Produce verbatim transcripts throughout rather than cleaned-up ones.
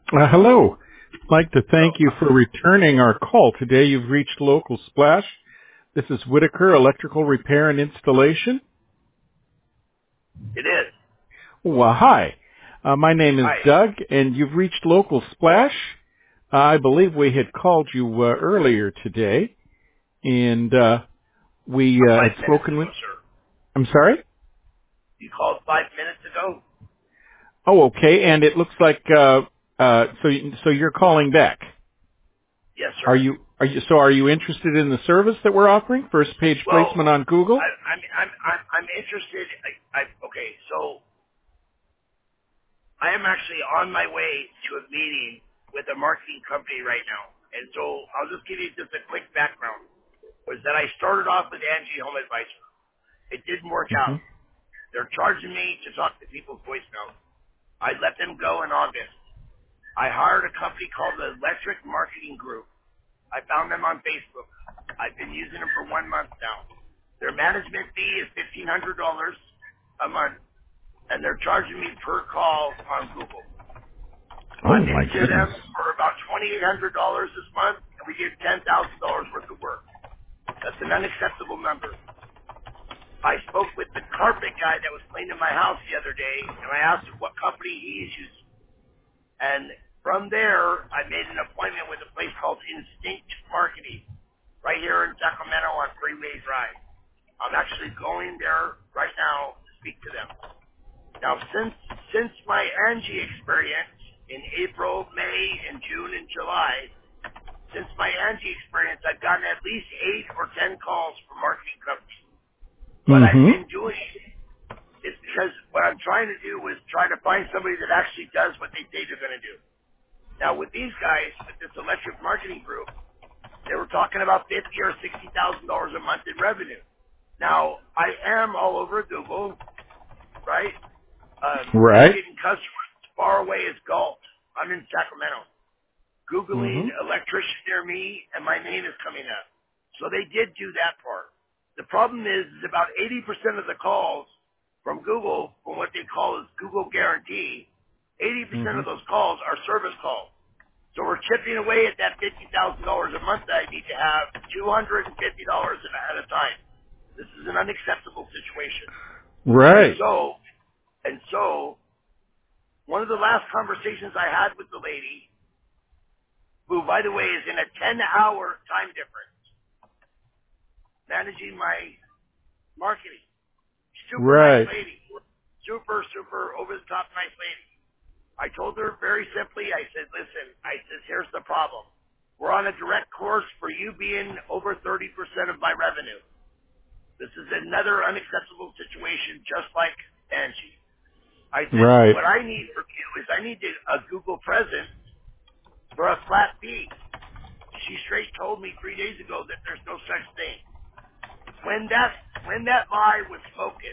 Uh, hello. I'd like to So thank you for returning our call. Today you've reached Local Splash. This is Whitaker Electrical Repair and Installation. it is. Well, hi. Uh, my name is Hi. Doug, and you've reached Local Splash. Uh, I believe we had called you uh, earlier today, and uh, we Uh, uh, Five had minutes spoken ago, with... sir. I'm sorry? You called five minutes ago? Oh, okay. And it looks like... Uh, uh, so, so you're calling back. Yes, Are sir. you... Are you, so are you interested in the service that we're offering? First page Well, placement on Google? I, I'm I'm I'm I'm interested. I, I okay. So I am actually on my way to a meeting with a marketing company right now, and so I'll just give you just a quick background. Was that I started off with Angie Home Advisor. It didn't work Hmm. out. They're charging me to talk to people's voicemails. I let them go in August. I hired a company called the Electric Marketing Group. I found them on Facebook. I've been using them for one month now. Their management fee is fifteen hundred dollars a month, and they're charging me per call on Google. Oh I'm my into goodness. them for about twenty-eight hundred dollars this month, and we get ten thousand dollars worth of work. That's an unacceptable number. I spoke with the carpet guy that was cleaning my house the other day, and I asked him what company he's using. And from there, I made an appointment with a place called Instinct Marketing right here in Sacramento on Freeway Drive. I'm actually going there right now to speak to them. Now, since since my Angie experience in April, May, and June and July, since my Angie experience, I've gotten at least eight or ten calls from marketing companies. What I've Mm-hmm. been doing is because what I'm trying to do is try to find somebody that actually does what they say they're going to do. Now, with these guys, with this electric marketing group, they were talking about fifty or sixty thousand dollars a month in revenue. Now, I am all over Google, right? Um, I'm Right. getting customers as far away as Galt. I'm in Sacramento. Googling Mm-hmm. electrician near me, and my name is coming up. So they did do that part. The problem is, is about eighty percent of the calls from Google, from what they call is Google Guarantee, eighty percent Mm-hmm. of those calls are service calls. So we're chipping away at that fifty thousand dollars a month that I need to have two hundred fifty dollars at a time. This is an unacceptable situation. And Right. so, and so, one of the last conversations I had with the lady, who, by the way, is in a ten-hour time difference, managing my marketing. Super nice Right. lady. Super, super over-the-top nice lady. I told her very simply, I said, listen, I said, here's the problem. We're on a direct course for you being over thirty percent of my revenue. This is another unacceptable situation, just like Angie. I said, Right. what I need from you is I need to, a Google presence for a flat fee. She straight told me three days ago that there's no such thing. When that when that lie was spoken,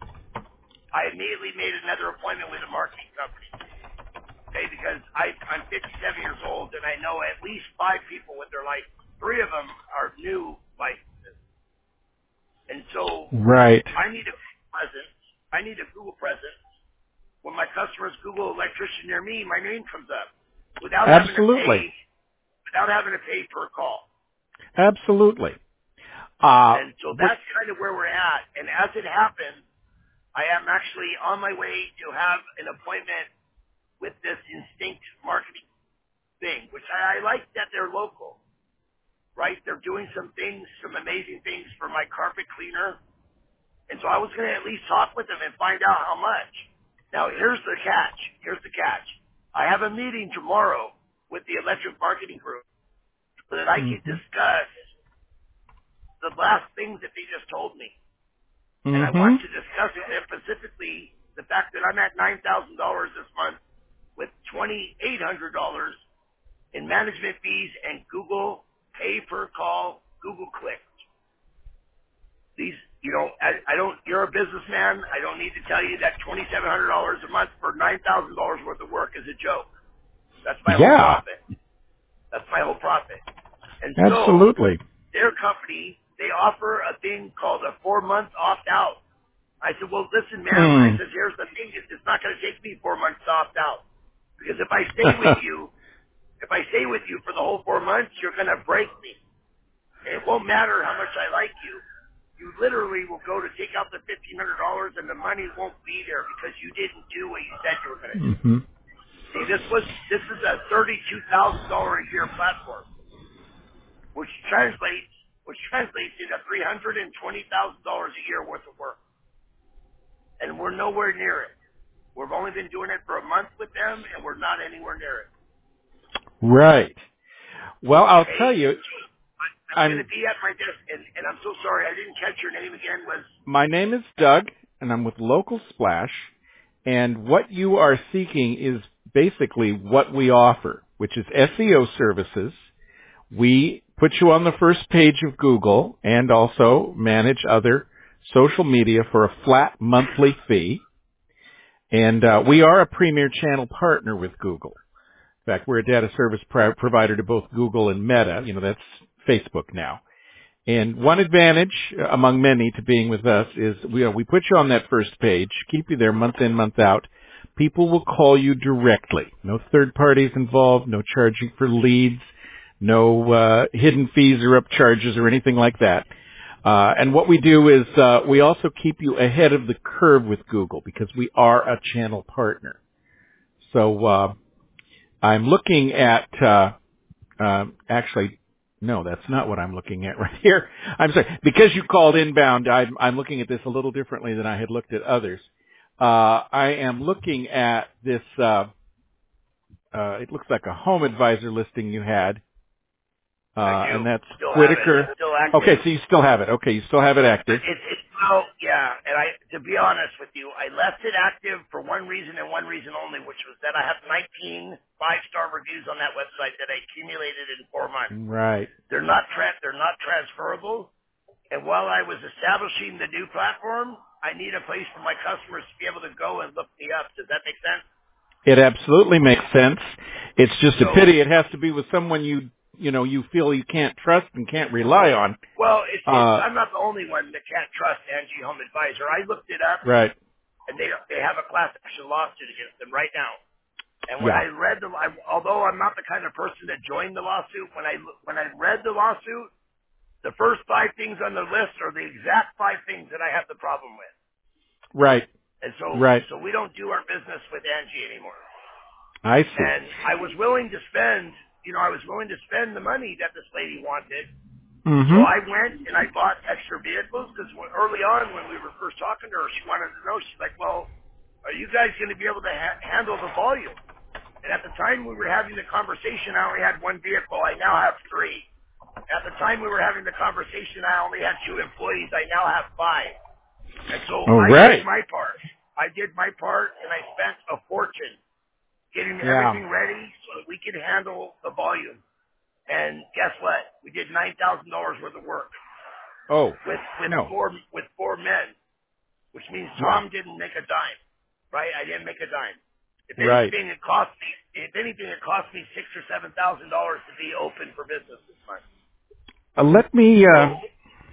I immediately made another appointment with a marketing company. Okay, because I, I'm fifty-seven years old and I know at least five people with their license. Three of them are new licenses. And so Right. I need a presence. I need a Google presence. When my customers Google electrician near me, my name comes up without having to pay, Absolutely. without having to pay per call. Absolutely. Uh, And so what, that's kind of where we're at. And as it happens, I am actually on my way to have an appointment with this Instinct Marketing thing, which I, I like that they're local, right? They're doing some things, some amazing things for my carpet cleaner. And so I was going to at least talk with them and find out how much. Now, here's the catch. Here's the catch. I have a meeting tomorrow with the electric marketing group so that I can mm-hmm. discuss the last things that they just told me. And I Mm-hmm. want to discuss with them specifically the fact that I'm at nine thousand dollars this month with twenty-eight hundred dollars in management fees and Google pay per call, Google clicks. These, you know, I, I don't, you're a businessman. I don't need to tell you that twenty-seven hundred dollars a month for nine thousand dollars worth of work is a joke. That's my whole Yeah. profit. That's my whole profit. And so Absolutely. their company, they offer a thing called a four month opt out. I said, well, listen, ma'am. I Hmm. said, here's the thing. It's not going to take me four months to opt out. Because if I stay with you, if I stay with you for the whole four months, you're going to break me. It won't matter how much I like you. You literally will go to take out the fifteen hundred dollars and the money won't be there because you didn't do what you said you were going to do. Mm-hmm. See, this was this is a thirty-two thousand dollars a year platform, which translates which translates into three hundred twenty thousand dollars a year worth of work, and we're nowhere near it. We've only been doing it for a month with them, and we're not anywhere near it. Right. Well, I'll Okay? tell you, I'm I'm going to be at my desk, and, and I'm so sorry I didn't catch your name again. Was my name is Doug, and I'm with Local Splash, and what you are seeking is basically what we offer, which is S E O services. We put you on the first page of Google and also manage other social media for a flat monthly fee. And uh, we are a premier channel partner with Google. In fact, we're a data service pro- provider to both Google and Meta. You know, that's Facebook now. And one advantage, uh, among many, to being with us is we, uh, we put you on that first page, keep you there month in, month out. People will call you directly. No third parties involved, no charging for leads, no uh, hidden fees or upcharges or anything like that. Uh, and what we do is uh, we also keep you ahead of the curve with Google because we are a channel partner. So uh, I'm looking at uh, uh, actually, no, that's not what I'm looking at right here. I'm sorry. Because you called inbound, I'm, I'm looking at this a little differently than I had looked at others. Uh, I am looking at this, uh, uh, it looks like a home advisor listing you had. Uh, I do and that's still have it. Whitaker. It's still active. Okay, so you still have it. Okay, you still have it active. It's it's well, yeah. And I, to be honest with you, I left it active for one reason and one reason only, which was that I have nineteen five-star reviews on that website that I accumulated in four months. Right. They're not tra- they're not transferable. And while I was establishing the new platform, I need a place for my customers to be able to go and look me up. Does that make sense? It absolutely makes sense. It's just a So, pity it has to be with someone you, you know, you feel you can't trust and can't rely on. well, it's, it's Uh, I'm not the only one that can't trust Angie Home Advisor. I looked it up, right. and they they have a class action lawsuit against them right now. And when Yeah. I read the, I, although I'm not the kind of person that joined the lawsuit, when I when I read the lawsuit, the first five things on the list are the exact five things that I have the problem with. Right. And so, Right. so we don't do our business with Angie anymore. I see. And I was willing to spend, you know, I was willing to spend the money that this lady wanted. So Mm-hmm. I went and I bought extra vehicles because early on when we were first talking to her, she wanted to know, she's like, well, are you guys going to be able to ha- handle the volume? And at the time we were having the conversation, I only had one vehicle. I now have three. At the time we were having the conversation, I only had two employees. I now have five. And so All I right. did my part. I did my part, and I spent a fortune getting Yeah. everything ready so that we could handle the volume. And guess what? We did nine thousand dollars worth of work Oh, with with no. four with four men, which means Wow. Tom didn't make a dime, right? I didn't make a dime. If Right. anything, it cost me. If anything, it cost me six or seven thousand dollars to be open for business this month. Uh, let me, uh, So,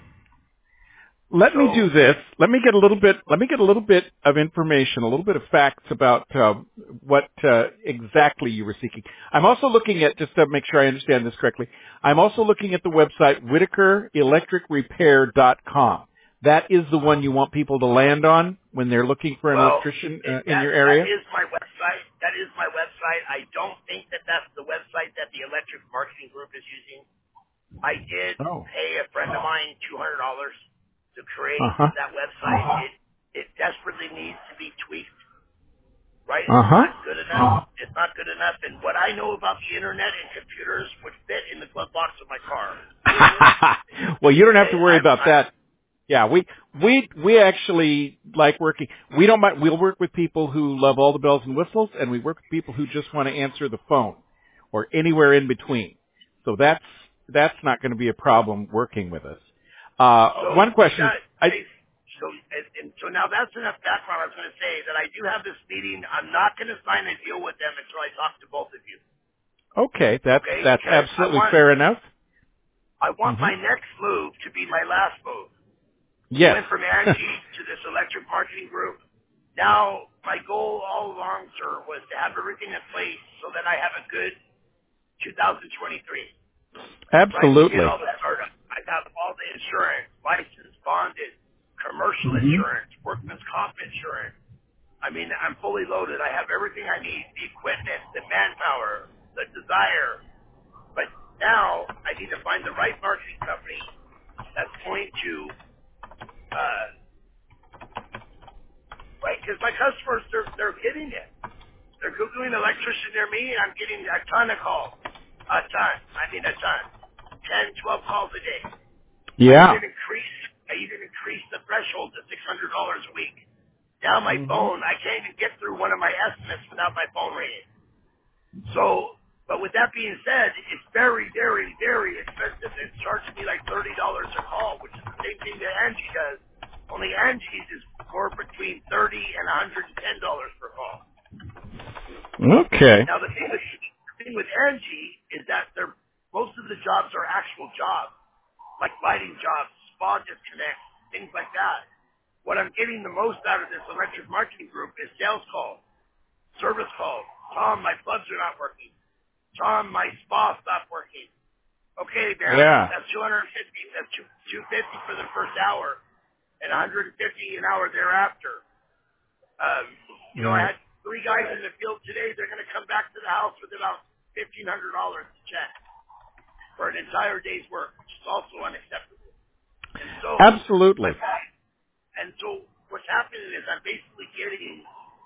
let so me do this. Let me get a little bit, let me get a little bit of information, a little bit of facts about uh, what uh, exactly you were seeking. I'm also looking at, just to make sure I understand this correctly, I'm also looking at the website whitaker electric repair dot com. That is the one you want people to land on when they're looking for an well, electrician it, uh, in that your that area? is my website. That is my website. I don't think that that's the website that the Electric Marketing Group is using. I did Oh. pay a friend of mine two hundred dollars to create Uh-huh. that website. Uh-huh. It it desperately needs to be tweaked. Right? It's Uh-huh. not good enough. Uh-huh. It's not good enough. And what I know about the internet and computers would fit in the glove box of my car. Well, you don't have Okay, to worry I'm, about I'm that. Yeah, we we we actually like working. We don't mind. We'll work with people who love all the bells and whistles, and we work with people who just want to answer the phone, or anywhere in between. So that's that's not going to be a problem working with us. Uh, so one we question. got. I, So and, and so now that's enough background. I was going to say that I do have this meeting. I'm not going to sign a deal with them until I talk to both of you. okay, that's Okay? that's Because I absolutely want fair enough. I want Hmm. my next move to be my last move. We Yes. went from Angie to this electric marketing group. Now my goal all along, sir, was to have everything in place so that I have a good two thousand twenty-three. Absolutely. Right? All that startup. I have all the insurance, licensed, bonded, commercial Mm-hmm. insurance, workman's comp insurance. I mean, I'm fully loaded. I have everything I need, the equipment, the manpower, the desire. But now I need to find the right marketing company that's going to, uh, right, because my customers, they're, they're getting it. They're Googling electrician near me, and I'm getting a ton of calls. A ton. I mean a ton. ten, twelve calls a day. Yeah. I even increase, I even increase the threshold to six hundred dollars a week. Now my Mm-hmm. phone, I can't even get through one of my estimates without my phone ringing. So, but with that being said, it's very, very, very expensive. It charges me like thirty dollars a call, which is the same thing that Angie does. Only Angie's is more between thirty and one hundred ten dollars per call. Okay. Now the thing with, the thing with Angie is that they're, most of the jobs are actual jobs, like lighting jobs, spa disconnects, things like that. What I'm getting the most out of this electric marketing group is sales calls, service calls. Tom, my plugs are not working. Tom, my spa stopped working. Okay, man, Yeah. that's two hundred fifty. That's two two fifty for the first hour, and one hundred fifty an hour thereafter. Um, you know, I Right. had three guys in the field today. They're going to come back to the house with about fifteen hundred dollars to check for an entire day's work, which is also unacceptable. And so, Absolutely. and so what's happening is I'm basically getting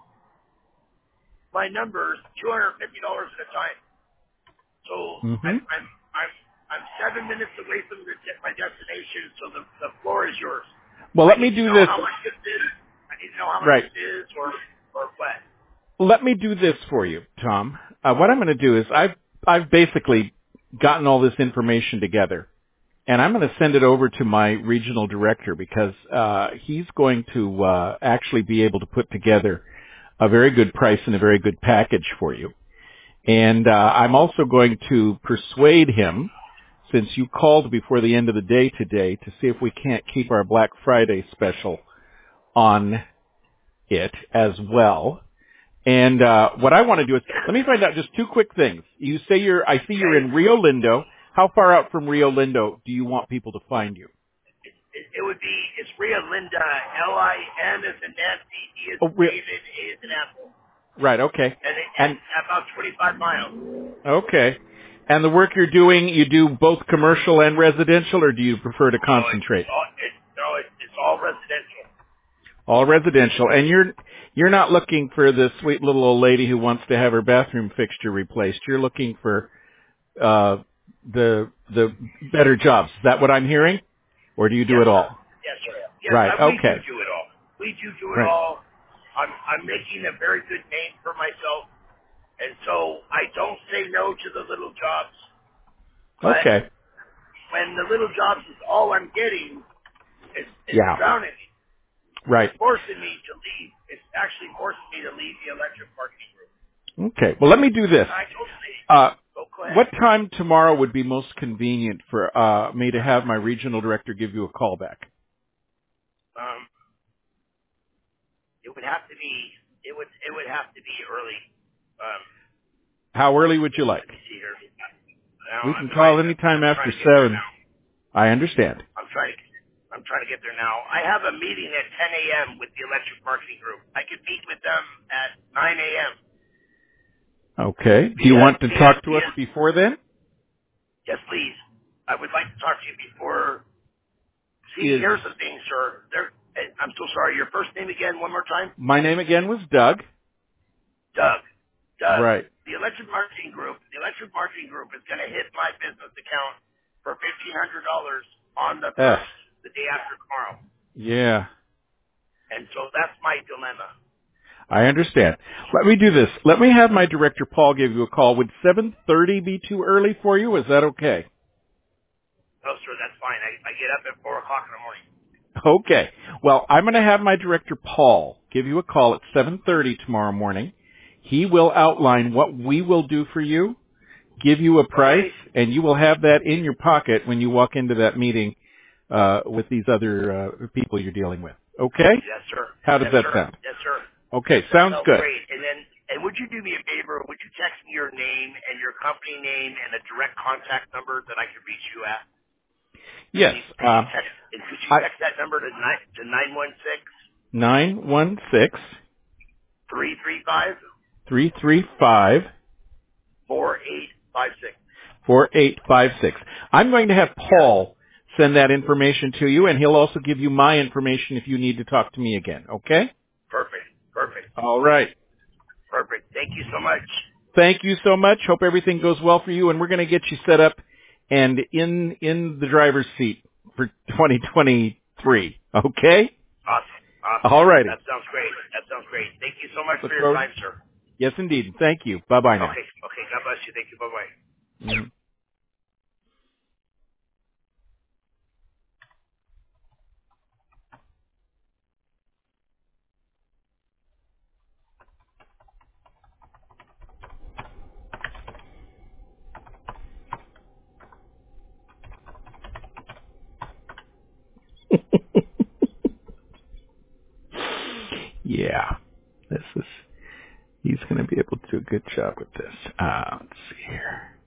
my numbers two hundred fifty dollars at a time. So Mm-hmm. I'm I'm I'm I'm seven minutes away from the, my destination. So the the floor is yours. Well, I let me need to do know this. how much this is. I need to know how much Right. this is, or or what. Let me do this for you, Tom. Uh, what I'm going to do is I've I've basically gotten all this information together, and I'm going to send it over to my regional director because uh, he's going to uh, actually be able to put together a very good price and a very good package for you. And uh, I'm also going to persuade him, since you called before the end of the day today, to see if we can't keep our Black Friday special on it as well. And uh, what I want to do is, let me find out just two quick things. You say you're, I see you're in Rio Lindo. How far out from Rio Lindo do you want people to find you? It, it, it would be, it's Ria Linda, L I N as in Nancy, D as Oh, in Rio, David, A as in Apple. right, okay. And it, And, it's about twenty-five miles. okay. And the work you're doing, you do both commercial and residential, or do you prefer to No, it's, concentrate? it's all, it, no, it, it's all residential. All residential. And you're, you're not looking for the sweet little old lady who wants to have her bathroom fixture replaced. You're looking for, uh, the, the better jobs. Is that what I'm hearing? Or do you do Yes, it sir. all? Yes, sir. Yes, Right, I, we do okay. do it all. We do do it Right. all. I'm, I'm making a very good name for myself. And so I don't say no to the little jobs. But Okay. when the little jobs is all I'm getting, it's, it's Yeah. drowning me. Right. It's forcing me to leave. It's actually forcing me to leave the electric marketing group. Okay. Well, let me do this. I don't say, Uh, oh, go ahead. what time tomorrow would be most convenient for uh, me to have my regional director give you a call back? Um, it would have to be, it would, it would have to be early. Um, How early would you like? let me see here. Now We I'm can call trying to, anytime I'm after trying to get there seven. now. I understand. I'm trying to, I'm trying to get there now. I have a meeting at ten a.m. with the electric marketing group. I could meet with them at nine a.m. Okay. Do you via, want to via, talk to us via, before then? yes, please. I would like to talk to you before. See, Is here's the thing, sir. There, I'm so sorry. Your first name again, one more time? my name again was Doug. Doug. Doug. Right. The electric marketing group, the electric marketing group is going to hit my business account for fifteen hundred dollars on the Ugh. first, the day after tomorrow. Yeah. And so that's my dilemma. I understand. Let me do this. Let me have my director Paul give you a call. Would seven thirty be too early for you? Is that okay? No, sir, that's fine. I, I get up at four o'clock in the morning. Okay. Well, I'm going to have my director Paul give you a call at seven thirty tomorrow morning. He will outline what we will do for you, give you a price, Okay. and you will have that in your pocket when you walk into that meeting uh, with these other uh, people you're dealing with. Okay? Yes, sir. How does Yes, that sir. sound? Yes, sir. Okay, That sounds sounds good. great. And then, and would you do me a favor? Would you text me your name and your company name and a direct contact number that I could reach you at? Can Yes. you, can you Uh, text, and could you I, text that number to nine, to nine one six, nine one six, three three five, three three five, four eight five six? four eight five six. I'm going to have Yeah. Paul send that information to you, and he'll also give you my information if you need to talk to me again, okay? Perfect. Perfect. All right. Perfect. Thank you so much. Thank you so much. Hope everything goes well for you, and we're going to get you set up and in in the driver's seat for twenty twenty-three, okay? Awesome. Awesome. All righty. That sounds great. That sounds great. Thank you so much Look for your forward. time, sir. Yes, indeed. Thank you. Bye-bye now. Okay. Okay. God bless you. Thank you. Bye-bye. Mhm. Yeah. This is, he's going to be able to do a good job with this. Uh, let's see here.